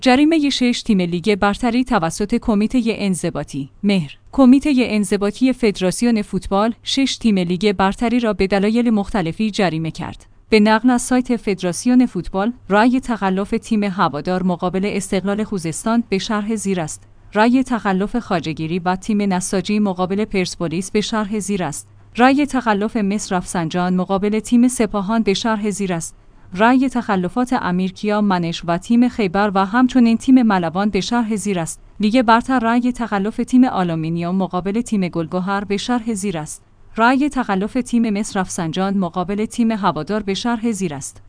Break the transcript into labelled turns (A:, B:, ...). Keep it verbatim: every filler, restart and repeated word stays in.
A: جریمه شش تیم لیگ برتری توسط کمیته انضباطی مهر. کمیته انضباطی فدراسیون فوتبال شش تیم لیگ برتری را به دلایل مختلفی جریمه کرد. به نقل از سایت فدراسیون فوتبال، رأی تخلف تیم هوادار مقابل استقلال خوزستان به شرح زیر است. رأی تخلف خواجه‌گیری و تیم نساجی مقابل پرسپولیس به شرح زیر است. رأی تخلف مس رفسنجان مقابل تیم سپاهان به شرح زیر است. رأی تخلفات امیرکیا منش و تیم خیبر و همچنین تیم ملوان به شرح زیر است. لیگ برتر رأی تخلف تیم آلومینیوم مقابل تیم گلگهر به شرح زیر است. رأی تخلف تیم مس رفسنجان مقابل تیم هوادار به شرح زیر است.